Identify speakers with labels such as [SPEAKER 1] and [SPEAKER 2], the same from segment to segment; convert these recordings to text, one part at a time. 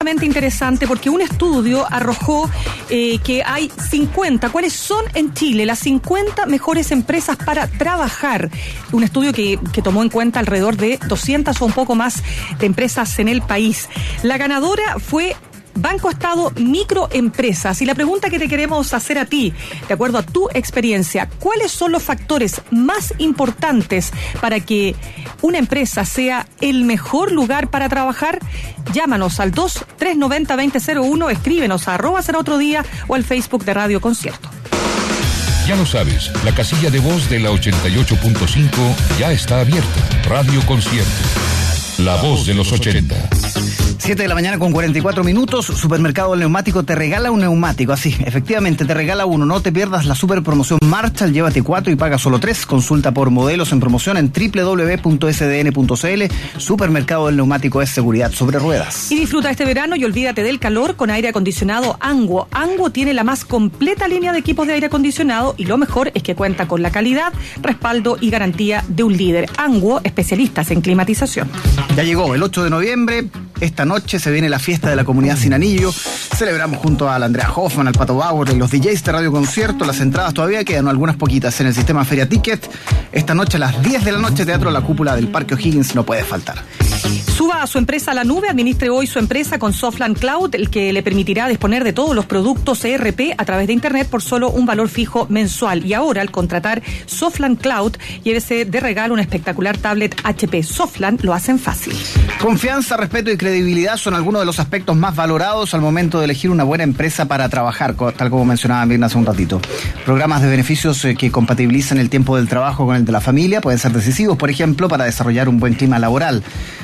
[SPEAKER 1] sumamente interesante porque un estudio arrojó que hay 50, ¿cuáles son en Chile? Las 50 mejores empresas para trabajar. Un estudio que tomó en cuenta alrededor de 200 o un poco más de empresas en el país. La ganadora fue Banco Estado Microempresas. Y la pregunta que te queremos hacer a ti, de acuerdo a tu experiencia, ¿cuáles son los factores más importantes para que una empresa sea el mejor lugar para trabajar? Llámanos al 2-390-2001, escríbenos a @serotrodía o al Facebook de Radio Concierto.
[SPEAKER 2] Ya lo sabes, la casilla de voz de la 88.5 ya está abierta. Radio Concierto, la voz de los 80.
[SPEAKER 3] 7 de la mañana con 44 minutos. Supermercado del Neumático te regala un neumático. Así, efectivamente, te regala uno. No te pierdas la super promoción Marshall. Llévate 4 y paga solo 3. Consulta por modelos en promoción en www.sdn.cl. Supermercado del Neumático es seguridad sobre ruedas.
[SPEAKER 1] Y disfruta este verano y olvídate del calor con aire acondicionado Anguo. Anguo tiene la más completa línea de equipos de aire acondicionado y lo mejor es que cuenta con la calidad, respaldo y garantía de un líder. Anguo, especialistas en climatización.
[SPEAKER 3] Ya llegó el 8 de noviembre. Esta noche se viene la fiesta de la comunidad Sin Anillo. Celebramos junto a la Andrea Hoffman, al Pato Bauer y los DJs de Radio Concierto. Las entradas todavía quedan algunas poquitas en el sistema Feria Ticket. Esta noche a las 10 de la noche, Teatro La Cúpula del Parque O'Higgins no puede faltar.
[SPEAKER 1] Suba a su empresa a la nube, administre hoy su empresa con Softland Cloud, el que le permitirá disponer de todos los productos ERP a través de Internet por solo un valor fijo mensual. Y ahora, al contratar Softland Cloud, llévese de regalo una espectacular tablet HP. Softland lo hacen fácil.
[SPEAKER 3] Confianza, respeto y credibilidad son algunos de los aspectos más valorados al momento de elegir una buena empresa para trabajar, tal como mencionaba Mirna hace un ratito. Programas de beneficios que compatibilizan el tiempo del trabajo con el de la familia pueden ser decisivos, por ejemplo, para desarrollar un buen clima laboral.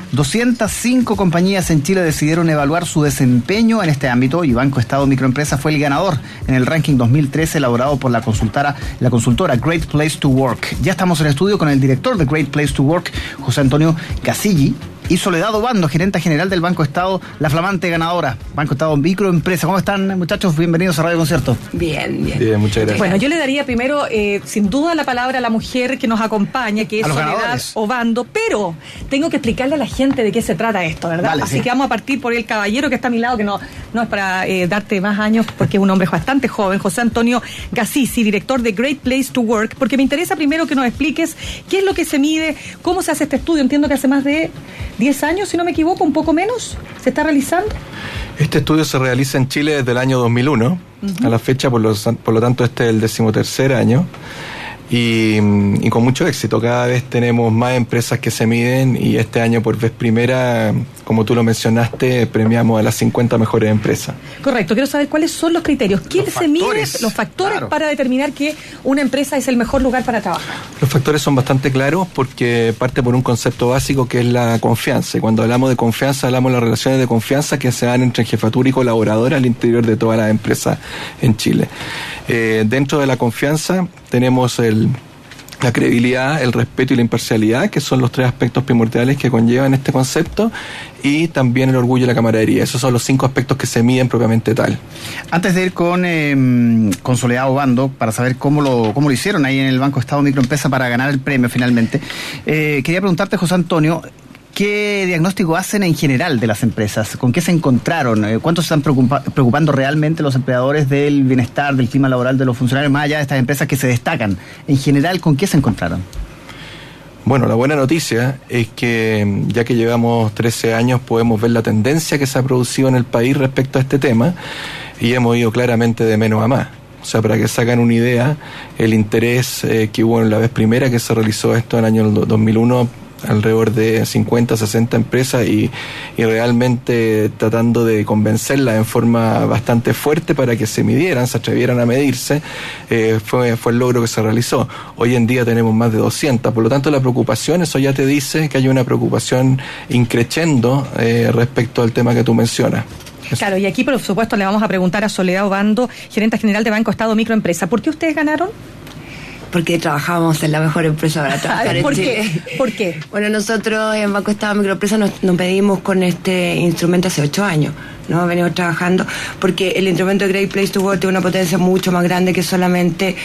[SPEAKER 3] 205 compañías en Chile decidieron evaluar su desempeño en este ámbito y Banco Estado Microempresa fue el ganador en el ranking 2013 elaborado por la consultora Great Place to Work. Ya estamos en estudio con el director de Great Place to Work, José Antonio Gasilli, y Soledad Obando, gerente general del Banco Estado, la flamante ganadora, Banco Estado Microempresa. ¿Cómo están, muchachos? Bienvenidos a Radio Concierto.
[SPEAKER 1] Bien.
[SPEAKER 4] Bien, muchas gracias.
[SPEAKER 1] Bueno, yo le daría primero, sin duda, la palabra a la mujer que nos acompaña, que es Soledad Obando, pero tengo que explicarle a la gente de qué se trata esto, ¿verdad?
[SPEAKER 3] Vale,
[SPEAKER 1] Así
[SPEAKER 3] sí.
[SPEAKER 1] que vamos a partir por el caballero que está a mi lado, que no es para darte más años, porque es un hombre bastante joven, José Antonio Gasilli, director de Great Place to Work, porque me interesa primero que nos expliques qué es lo que se mide, cómo se hace este estudio. Entiendo que hace más de 10 años, si no me equivoco, un poco menos, se está realizando.
[SPEAKER 4] Este estudio se realiza en Chile desde el año 2001, a la fecha, por lo tanto este es el 13º año, y con mucho éxito. Cada vez tenemos más empresas que se miden y este año por vez primera, como tú lo mencionaste, premiamos a las 50 mejores empresas.
[SPEAKER 1] Correcto, quiero saber cuáles son los criterios, quién se mide, los factores, claro, para determinar que una empresa es el mejor lugar para trabajar.
[SPEAKER 4] Los factores son bastante claros porque parte por un concepto básico que es la confianza. Y cuando hablamos de confianza, hablamos de las relaciones de confianza que se dan entre jefatura y colaboradora al interior de todas las empresas en Chile. Dentro de la confianza tenemos la credibilidad, el respeto y la imparcialidad, que son los 3 aspectos primordiales que conllevan este concepto, y también el orgullo y la camaradería. Esos son los 5 aspectos que se miden propiamente tal.
[SPEAKER 3] Antes de ir con Soledad Obando, para saber cómo lo hicieron ahí en el Banco Estado Microempresa para ganar el premio finalmente, quería preguntarte, José Antonio, ¿qué diagnóstico hacen en general de las empresas? ¿Con qué se encontraron? ¿Cuánto se están preocupando realmente los empleadores del bienestar, del clima laboral de los funcionarios, más allá de estas empresas que se destacan? En general, ¿con qué se encontraron?
[SPEAKER 4] Bueno, la buena noticia es que ya que llevamos 13 años podemos ver la tendencia que se ha producido en el país respecto a este tema y hemos ido claramente de menos a más. O sea, para que se hagan una idea, el interés que hubo en la vez primera que se realizó esto en el año 2001, alrededor de 50, 60 empresas y realmente tratando de convencerlas en forma bastante fuerte para que se midieran, se atrevieran a medirse, fue el logro que se realizó. Hoy en día tenemos más de 200, por lo tanto la preocupación, eso ya te dice que hay una preocupación increciendo respecto al tema que tú mencionas.
[SPEAKER 1] Claro, y aquí por supuesto le vamos a preguntar a Soledad Obando, gerente general de Banco Estado Microempresa, ¿por qué ustedes ganaron?
[SPEAKER 5] Porque trabajábamos en la mejor empresa para trabajar en Chile.
[SPEAKER 1] ¿Por qué?
[SPEAKER 5] Bueno, nosotros en Banco Estado Microempresa nos pedimos con este instrumento hace 8 años, ¿no? Venimos trabajando porque el instrumento de Great Place to Work tiene una potencia mucho más grande que solamente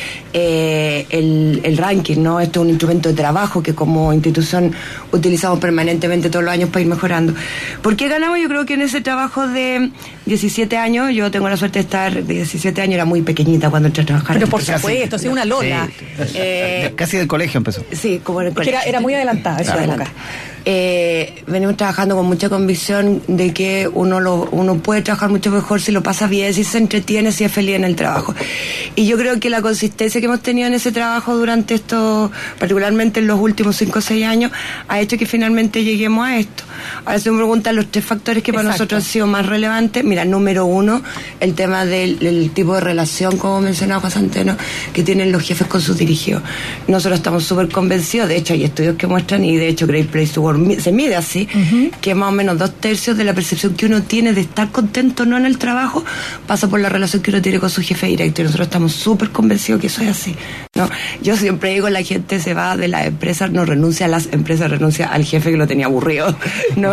[SPEAKER 5] el ranking, ¿no? Esto es un instrumento de trabajo que como institución utilizamos permanentemente todos los años para ir mejorando. ¿Por qué ganamos? Yo creo que en ese trabajo de 17 años, yo tengo la suerte de estar de 17 años, era muy pequeñita cuando entré a trabajar.
[SPEAKER 1] Pero por supuesto, sí, una lola.
[SPEAKER 3] Sí. Casi del colegio empezó.
[SPEAKER 5] Sí, como en el colegio.
[SPEAKER 1] Era muy adelantada esa época.
[SPEAKER 5] Venimos trabajando con mucha convicción de que uno puede trabajar mucho mejor si lo pasa bien, si se entretiene, si es feliz en el trabajo. Y yo creo que la consistencia que hemos tenido en ese trabajo durante esto, particularmente en los últimos 5 o 6 años, ha hecho que finalmente lleguemos a esto. Ahora se me preguntan los 3 factores que para nosotros han sido más relevantes. Mira, número 1, el tema del tipo de relación, como mencionaba Juan Centeno, que tienen los jefes con sus dirigidos. Nosotros estamos súper convencidos, de hecho hay estudios que muestran, y de hecho Great Place to Work se mide así, que más o menos 2/3 de la percepción que uno tiene de estar contento o no en el trabajo pasa por la relación que uno tiene con su jefe directo, y nosotros estamos súper convencidos que eso es así, ¿no? Yo siempre digo, la gente se va de las empresas, no renuncia a las empresas, renuncia al jefe que lo tenía aburrido, ¿no?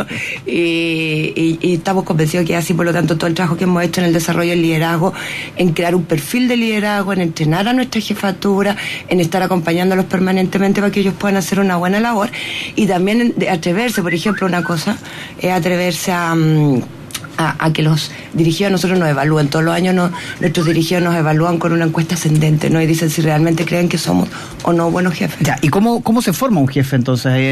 [SPEAKER 5] Y estamos convencidos que es así. Por lo tanto, todo el trabajo que hemos hecho en el desarrollo del liderazgo, en crear un perfil de liderazgo, en entrenar a nuestra jefatura, en estar acompañándolos permanentemente para que ellos puedan hacer una buena labor, y también atreverse, por ejemplo, una cosa es atreverse a que los dirigidos a nosotros nos evalúen. Todos los años nuestros dirigidos nos evalúan con una encuesta ascendente, ¿no? Y dicen si realmente creen que somos o no buenos jefes.
[SPEAKER 3] Ya, ¿y cómo se forma un jefe entonces ahí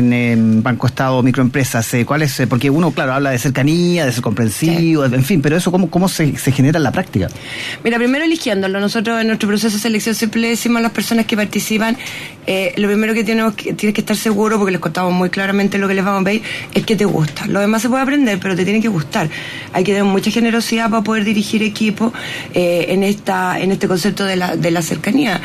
[SPEAKER 3] en Banco Estado Microempresas? ¿Cuál es? Porque uno, claro, habla de cercanía, de ser comprensivo, sí, en fin, pero eso ¿cómo se genera en la práctica?
[SPEAKER 5] Mira, primero eligiéndolo. Nosotros en nuestro proceso de selección siempre le decimos a las personas que participan, lo primero que tienes que estar seguro, porque les contamos muy claramente lo que les vamos a pedir, es que te gusta. Lo demás se puede aprender, pero te tiene que gustar. Hay que tener mucha generosidad para poder dirigir equipos en este concepto de la cercanía,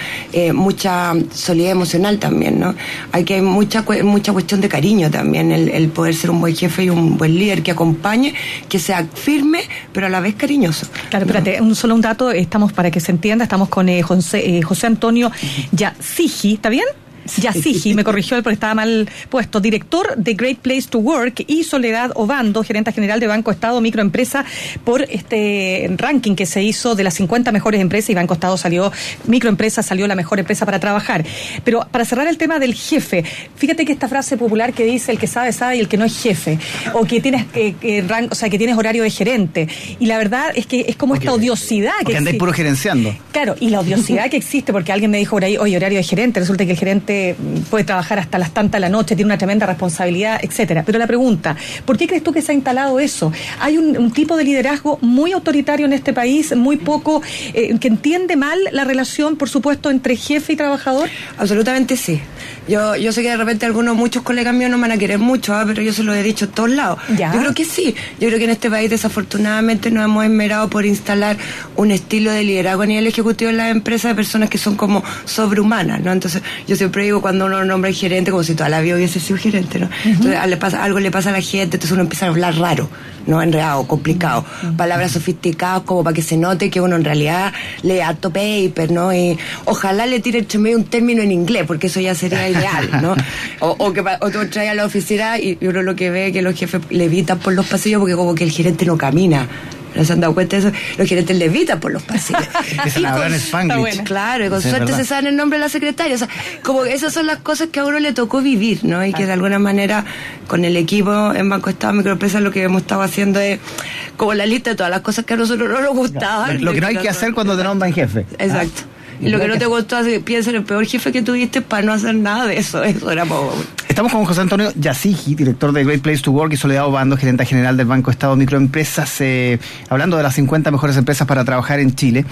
[SPEAKER 5] mucha solidez emocional también, ¿no? Hay mucha cuestión de cariño también, el poder ser un buen jefe y un buen líder que acompañe, que sea firme, pero a la vez cariñoso.
[SPEAKER 1] Claro, espérate, un dato, estamos para que se entienda, estamos con José Antonio Yasigi, ¿está bien? Yasigi, me corrigió él porque estaba mal puesto, director de Great Place to Work, y Soledad Obando, gerente general de Banco Estado Microempresa, por este ranking que se hizo de las 50 mejores empresas, y Banco Estado Microempresa salió la mejor empresa para trabajar. Pero para cerrar el tema del jefe, fíjate que esta frase popular que dice el que sabe sabe y el que no es jefe, o que tienes que tienes horario de gerente, y la verdad es que es como esta odiosidad que
[SPEAKER 3] andáis puro gerenciando.
[SPEAKER 1] Claro, y la odiosidad que existe, porque alguien me dijo por ahí, oye, horario de gerente, resulta que el gerente puede trabajar hasta las tantas de la noche, tiene una tremenda responsabilidad, etcétera. Pero la pregunta, ¿por qué crees tú que se ha instalado eso? Hay un tipo de liderazgo muy autoritario en este país, muy poco, que entiende mal la relación, por supuesto, entre jefe y trabajador.
[SPEAKER 5] Absolutamente sí. Yo sé que de repente muchos colegas míos no me van a querer mucho, pero yo se lo he dicho en todos lados. ¿Ya? Yo creo que sí. Yo creo que en este país desafortunadamente nos hemos esmerado por instalar un estilo de liderazgo a nivel ejecutivo en las empresas de personas que son como sobrehumanas, ¿no? Entonces, yo siempre digo, cuando uno nombra gerente, como si toda la vida hubiese sido gerente, ¿no? Entonces, algo le pasa a la gente, entonces uno empieza a hablar raro, ¿no? Enredado, complicado. Palabras sofisticadas como para que se note que uno en realidad lee harto paper, ¿no? Y ojalá le tire entre medio un término en inglés, porque eso ya sería ideal, ¿no? O tú traes a la oficina y uno lo que ve es que los jefes levitan por los pasillos porque como que el gerente no camina. ¿No se han dado cuenta de eso? Los gerentes levitan por los pasillos.
[SPEAKER 3] Empiezan a hablar en Spanglish.
[SPEAKER 5] Claro, y con suerte se saben el nombre de la secretaria. O sea, como que esas son las cosas que a uno le tocó vivir, ¿no? Y que de alguna manera, con el equipo en Banco Estado Microempresa, lo que hemos estado haciendo es como la lista de todas las cosas que a nosotros no nos gustaban.
[SPEAKER 3] Lo que no hay que hacer cuando te nombran jefe.
[SPEAKER 5] Exacto. Y lo que no te gustó, piensa en el peor jefe que tuviste para no hacer nada de eso. Eso era poco.
[SPEAKER 3] Estamos con José Antonio Yasigi, director de Great Place to Work, y Soledad Obando, gerente general del Banco Estado Microempresas, hablando de las 50 mejores empresas para trabajar en Chile.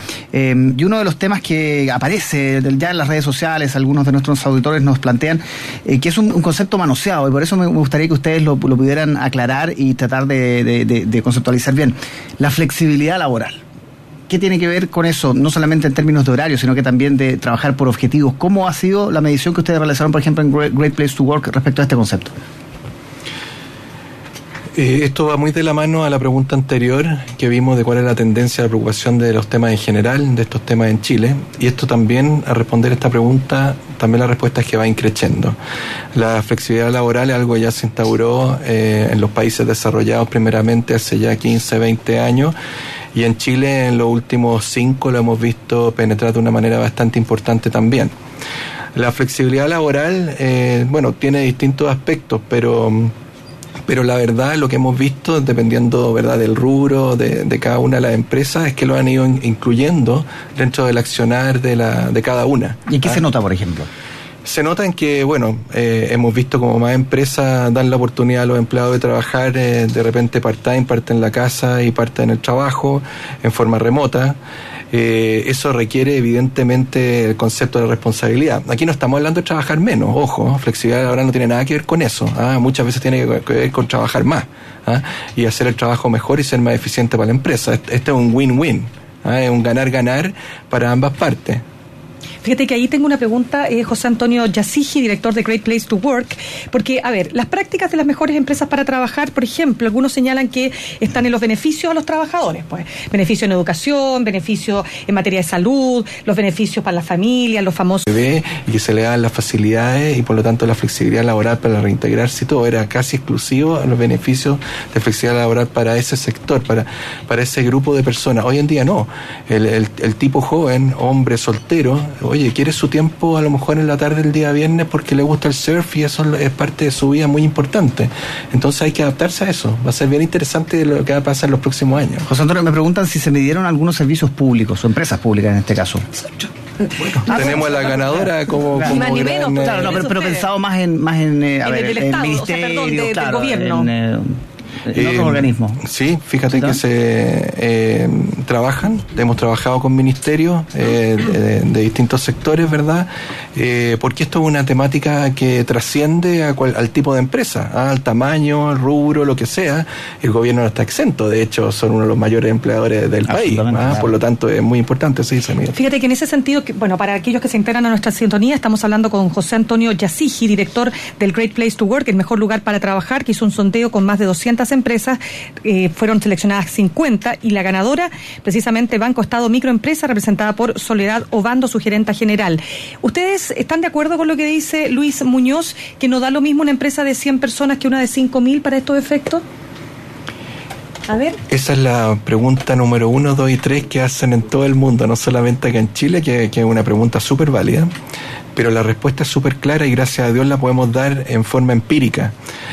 [SPEAKER 3] Y uno de los temas que aparece ya en las redes sociales, algunos de nuestros auditores nos plantean, que es un concepto manoseado, y por eso me gustaría que ustedes lo pudieran aclarar y tratar de conceptualizar bien. La flexibilidad laboral. ¿Qué tiene que ver con eso? No solamente en términos de horario, sino que también de trabajar por objetivos. ¿Cómo ha sido la medición que ustedes realizaron, por ejemplo, en Great Place to Work respecto a este concepto?
[SPEAKER 4] Esto va muy de la mano a la pregunta anterior que vimos de cuál es la tendencia, la preocupación de los temas en general, de estos temas en Chile. Y esto también, a responder esta pregunta, también la respuesta es que va increciendo. La flexibilidad laboral es algo que ya se instauró en los países desarrollados primeramente hace ya 15, 20 años. Y en Chile en los últimos 5 lo hemos visto penetrar de una manera bastante importante también. La flexibilidad laboral, tiene distintos aspectos, pero la verdad, lo que hemos visto, dependiendo, ¿verdad?, del rubro de cada una de las empresas, es que lo han ido incluyendo dentro del accionar de cada una.
[SPEAKER 3] ¿Y en qué se nota, por ejemplo?
[SPEAKER 4] Se nota en que, hemos visto como más empresas dan la oportunidad a los empleados de trabajar de repente part-time, parte en la casa y parte en el trabajo, en forma remota. Eso requiere evidentemente el concepto de responsabilidad. Aquí no estamos hablando de trabajar menos, ojo, flexibilidad laboral no tiene nada que ver con eso, muchas veces tiene que ver con trabajar más y hacer el trabajo mejor y ser más eficiente para la empresa. Este es un win-win, es un ganar-ganar para ambas partes.
[SPEAKER 1] Fíjate que ahí tengo una pregunta, José Antonio Yasigi, director de Great Place to Work, porque, a ver, las prácticas de las mejores empresas para trabajar, por ejemplo, algunos señalan que están en los beneficios a los trabajadores, pues, beneficios en educación, beneficios en materia de salud, los beneficios para la familia, los famosos...
[SPEAKER 4] Y que se le dan las facilidades y por lo tanto la flexibilidad laboral para reintegrarse y todo, era casi exclusivo a los beneficios de flexibilidad laboral para ese sector, para ese grupo de personas. Hoy en día no, el tipo joven, hombre soltero, oye, quiere su tiempo a lo mejor en la tarde del día viernes porque le gusta el surf y eso es parte de su vida muy importante. Entonces hay que adaptarse a eso. Va a ser bien interesante lo que va a pasar en los próximos años.
[SPEAKER 3] José Antonio, me preguntan si se midieron algunos servicios públicos o empresas públicas en este caso.
[SPEAKER 4] Tenemos a la ganadora como
[SPEAKER 1] más ni
[SPEAKER 4] gran,
[SPEAKER 1] menos,
[SPEAKER 3] claro, pero pensado más en
[SPEAKER 1] el Estado,
[SPEAKER 3] ministerio,
[SPEAKER 1] del
[SPEAKER 3] claro,
[SPEAKER 1] gobierno.
[SPEAKER 3] En otros organismos.
[SPEAKER 4] Sí, fíjate que se trabajan, hemos trabajado con ministerios de distintos sectores, ¿verdad? Porque esto es una temática que trasciende al tipo de empresa, al tamaño, al rubro, lo que sea. El gobierno no está exento, de hecho son uno de los mayores empleadores del país, claro. Por lo tanto es muy importante, sí, Samir.
[SPEAKER 1] Fíjate que en ese sentido, para aquellos que se integran a nuestra sintonía, estamos hablando con José Antonio Yasigi, director del Great Place to Work, el mejor lugar para trabajar, que hizo un sondeo con más de 200 empresas, fueron seleccionadas 50 y la ganadora, precisamente Banco Estado Microempresa, representada por Soledad Obando, su gerenta general. ¿Ustedes están de acuerdo con lo que dice Luis Muñoz, que no da lo mismo una empresa de 100 personas que una de 5.000 para estos efectos? A ver.
[SPEAKER 4] Esa es la pregunta número 1, 2 y 3 que hacen en todo el mundo, no solamente acá en Chile, que es una pregunta súper válida, pero la respuesta es súper clara y gracias a Dios la podemos dar en forma empírica.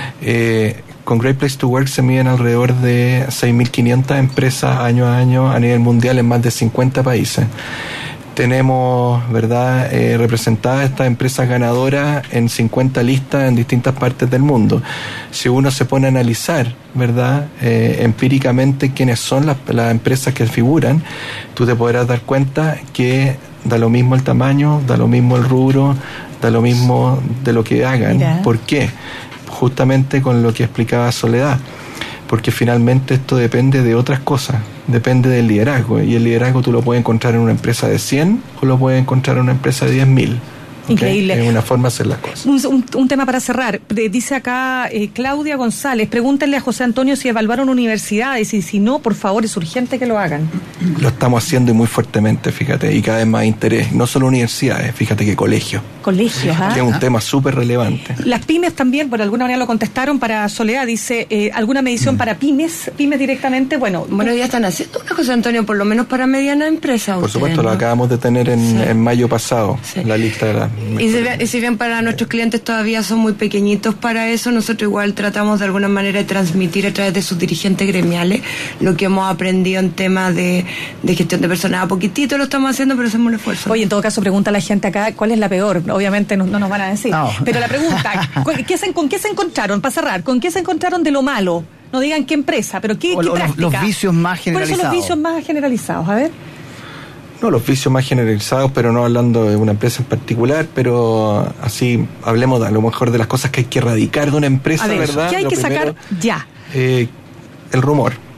[SPEAKER 4] Con Great Place to Work se miden alrededor de 6.500 empresas año a año a nivel mundial en más de 50 países. Tenemos, ¿verdad?, representadas estas empresas ganadoras en 50 listas en distintas partes del mundo. Si uno se pone a analizar, ¿verdad?, empíricamente quiénes son las empresas que figuran, tú te podrás dar cuenta que da lo mismo el tamaño, da lo mismo el rubro, da lo mismo de lo que hagan. Mira. ¿Por qué? Justamente con lo que explicaba Soledad, porque finalmente esto depende de otras cosas, depende del liderazgo, y el liderazgo tú lo puedes encontrar en una empresa de 100 o lo puedes encontrar en una empresa de 10.000.
[SPEAKER 1] Increíble.
[SPEAKER 4] Es una forma de hacer las cosas.
[SPEAKER 1] Un tema para cerrar. Dice acá Claudia González, pregúntenle a José Antonio si evaluaron universidades y si no, por favor, es urgente que lo hagan.
[SPEAKER 4] Lo estamos haciendo y muy fuertemente, fíjate, y cada vez más interés. No solo universidades, fíjate que colegios.
[SPEAKER 1] Colegios,
[SPEAKER 4] que es un tema súper relevante.
[SPEAKER 1] Las pymes también, por alguna manera lo contestaron para Soledad, dice, ¿alguna medición para pymes directamente? Bueno,
[SPEAKER 5] ya están haciendo una, José Antonio, por lo menos para mediana empresa.
[SPEAKER 4] Por supuesto, ¿no? Lo acabamos de tener en mayo pasado, la lista de las...
[SPEAKER 5] Y si bien para nuestros clientes todavía son muy pequeñitos para eso, nosotros igual tratamos de alguna manera de transmitir a través de sus dirigentes gremiales lo que hemos aprendido en temas de gestión de personal. A poquitito lo estamos haciendo, pero hacemos un esfuerzo.
[SPEAKER 1] Oye, en todo caso, pregunta a la gente acá, ¿cuál es la peor? Obviamente no nos van a decir. No. Pero la pregunta, ¿con qué se encontraron? Para cerrar, ¿con qué se encontraron de lo malo? No digan qué empresa, pero qué práctica.
[SPEAKER 3] Los vicios más generalizados.
[SPEAKER 1] ¿Cuáles son los vicios más generalizados? A ver.
[SPEAKER 4] No, los vicios más generalizados, pero no hablando de una empresa en particular, pero así hablemos a lo mejor de las cosas que hay que erradicar de una empresa,
[SPEAKER 1] a ver,
[SPEAKER 4] ¿verdad?
[SPEAKER 1] ¿Qué hay que sacar ya?
[SPEAKER 4] El rumor.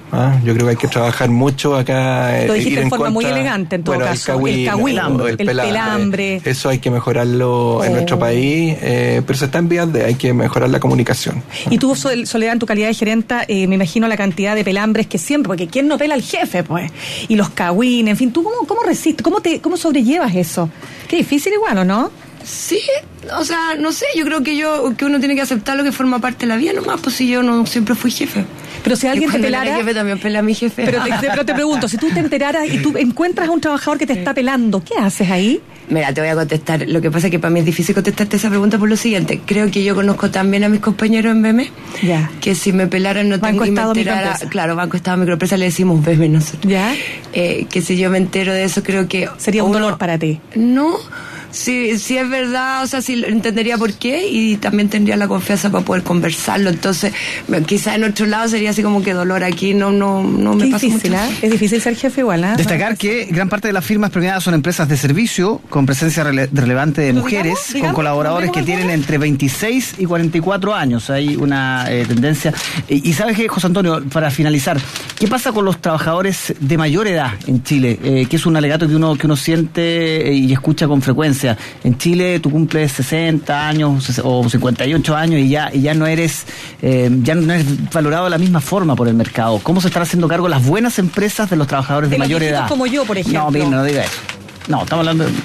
[SPEAKER 4] Yo creo que hay que trabajar mucho acá.
[SPEAKER 1] Lo dijiste de forma muy elegante en todo caso. El cagüín, el pelambre.
[SPEAKER 4] Eso hay que mejorarlo en nuestro país, pero se está en vías hay que mejorar la comunicación.
[SPEAKER 1] Y tú, Soledad, en tu calidad de gerenta, me imagino la cantidad de pelambres que siempre, porque ¿quién no pela al jefe, pues? Y los cagüines, en fin, ¿tú cómo resistes? ¿Cómo sobrellevas eso? Qué difícil igual, ¿o no?
[SPEAKER 5] Sí, o sea, no sé, yo creo que uno tiene que aceptar lo que forma parte de la vida nomás, pues si yo no siempre fui jefe.
[SPEAKER 1] Pero si alguien te pelara...
[SPEAKER 5] Era jefe, también pelea a mi jefe.
[SPEAKER 1] Pero te pregunto, si tú te enteraras y tú encuentras a un trabajador que te está pelando, ¿qué haces ahí?
[SPEAKER 5] Mira, te voy a contestar. Lo que pasa es que para mí es difícil contestarte esa pregunta por lo siguiente. Creo que yo conozco también a mis compañeros en BM, que si me pelaran no tengo que me enterara. Claro, Banco Estado Microempresa le decimos BM nosotros.
[SPEAKER 1] ¿Ya?
[SPEAKER 5] Que si yo me entero de eso, creo que...
[SPEAKER 1] Sería un dolor para ti.
[SPEAKER 5] No... Sí, es verdad, o sea, sí entendería por qué y también tendría la confianza para poder conversarlo. Entonces, quizás en otro lado sería así como que dolor aquí, no me pasa
[SPEAKER 1] difícil,
[SPEAKER 5] mucho.
[SPEAKER 1] Es difícil ser jefe igual, ¿eh?
[SPEAKER 3] Destacar que gran parte de las firmas premiadas son empresas de servicio con presencia relevante de mujeres, con colaboradores que tienen entre 26 y 44 años. Hay una tendencia. Y sabes qué, José Antonio, para finalizar, ¿qué pasa con los trabajadores de mayor edad en Chile? Que es un alegato que uno siente y escucha con frecuencia. En Chile tú cumples 60 años o 58 años y ya no eres valorado de la misma forma por el mercado. ¿Cómo se están haciendo cargo las buenas empresas de los trabajadores de mayor edad?
[SPEAKER 1] Como yo, por ejemplo.
[SPEAKER 3] No diga eso. No, estamos hablando de...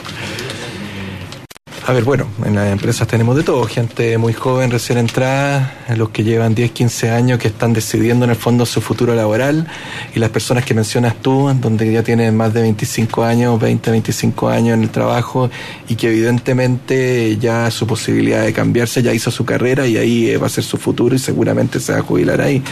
[SPEAKER 4] A ver, bueno, en las empresas tenemos de todo, gente muy joven, recién entrada, los que llevan 10, 15 años, que están decidiendo en el fondo su futuro laboral, y las personas que mencionas tú, donde ya tienen más de 25 años, 20, 25 años en el trabajo, y que evidentemente ya su posibilidad de cambiarse, ya hizo su carrera y ahí va a ser su futuro y seguramente se va a jubilar ahí.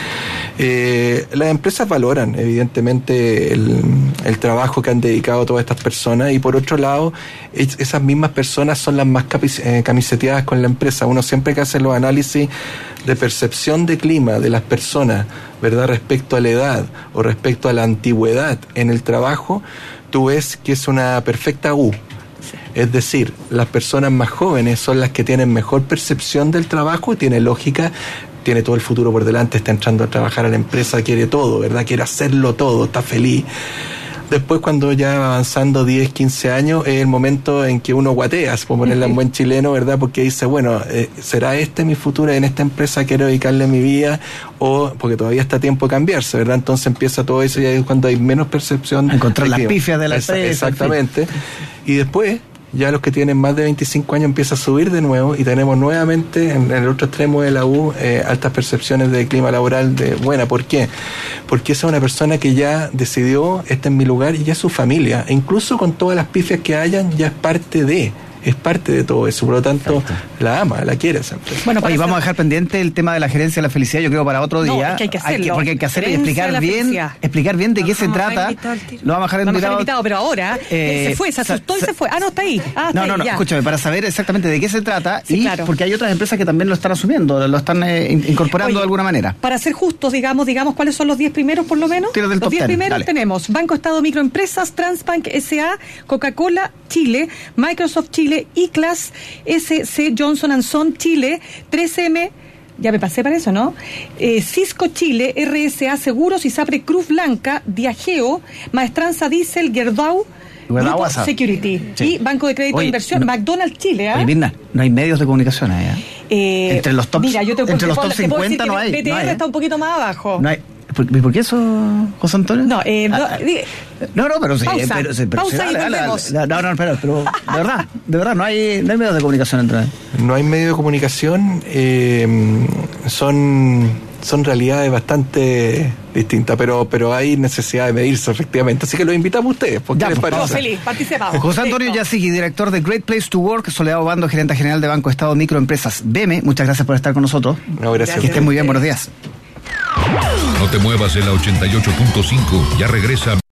[SPEAKER 4] Las empresas valoran evidentemente el trabajo que han dedicado todas estas personas, y por otro lado, esas mismas personas son las más camiseteadas con la empresa. Uno siempre que hace los análisis de percepción de clima de las personas, ¿verdad?, respecto a la edad o respecto a la antigüedad en el trabajo, tú ves que es una perfecta U. Es decir, las personas más jóvenes son las que tienen mejor percepción del trabajo y tiene lógica, tiene todo el futuro por delante, está entrando a trabajar a la empresa, quiere todo, ¿verdad?, quiere hacerlo todo, está feliz. Después, cuando ya va avanzando 10, 15 años, es el momento en que uno guatea, por ponerla en buen chileno, ¿verdad? Porque dice, bueno, ¿será este mi futuro? ¿En esta empresa quiero dedicarle mi vida? O porque todavía está a tiempo de cambiarse, ¿verdad? Entonces empieza todo eso y ahí es cuando hay menos percepción.
[SPEAKER 3] Encontrar las pifias de la empresa.
[SPEAKER 4] Exactamente. Y después, ya los que tienen más de 25 años empieza a subir de nuevo y tenemos nuevamente en el otro extremo de la U altas percepciones de clima laboral de buena. ¿Por qué? Porque esa es una persona que ya decidió, esta es mi lugar y ya es su familia. E incluso con todas las pifias que hayan, ya es parte de todo eso, por lo tanto, exacto, la ama, la quiere esa empresa.
[SPEAKER 3] Bueno, y vamos a dejar pendiente el tema de la gerencia de la felicidad, yo creo, para otro día.
[SPEAKER 1] Es que hay que hacerlo.
[SPEAKER 3] Porque hay que hacerlo y explicar bien de qué se trata. Lo vamos a dejar invitado,
[SPEAKER 1] pero ahora se fue, se asustó y se fue. No, está ahí.
[SPEAKER 3] No, escúchame, para saber exactamente de qué se trata,
[SPEAKER 1] sí,
[SPEAKER 3] y
[SPEAKER 1] claro,
[SPEAKER 3] porque hay otras empresas que también lo están asumiendo, lo están incorporando de alguna manera.
[SPEAKER 1] Para ser justos, digamos cuáles son los 10 primeros, por lo menos. Los 10 primeros dale. Tenemos Banco Estado Microempresas, Transbank S.A., Coca-Cola Chile, Microsoft Chile, iClass, SC Johnson & Son Chile, 3M, ya me pasé para eso, ¿no? Cisco Chile, RSA Seguros, ISAPRE Cruz Blanca, Diageo, Maestranza Diesel, Gerdau, Grupo Security, sí, y Banco de Crédito de Inversión, McDonald's Chile.
[SPEAKER 3] Oye, Mirna, no hay medios de comunicación allá.
[SPEAKER 1] Entre los top
[SPEAKER 3] 50 no hay.
[SPEAKER 1] BTR está un poquito más abajo.
[SPEAKER 3] No hay. ¿Por qué eso, José Antonio?
[SPEAKER 1] No,
[SPEAKER 3] pero sí.
[SPEAKER 1] Pausa y volvemos.
[SPEAKER 3] Pero de verdad, no hay medios de comunicación entre.
[SPEAKER 4] No hay medios de comunicación, son realidades bastante distintas, pero hay necesidad de medirse efectivamente. Así que los invitamos a ustedes. ¿Qué les parece?
[SPEAKER 1] Feliz, participamos.
[SPEAKER 3] José Antonio Yasigui, director de Great Place to Work, Soledad Obando, gerente general de Banco Estado Microempresas. BM, muchas gracias por estar con nosotros.
[SPEAKER 4] No, gracias.
[SPEAKER 3] Que estén muy bien, buenos días.
[SPEAKER 2] No te muevas de la 88.5, ya regresa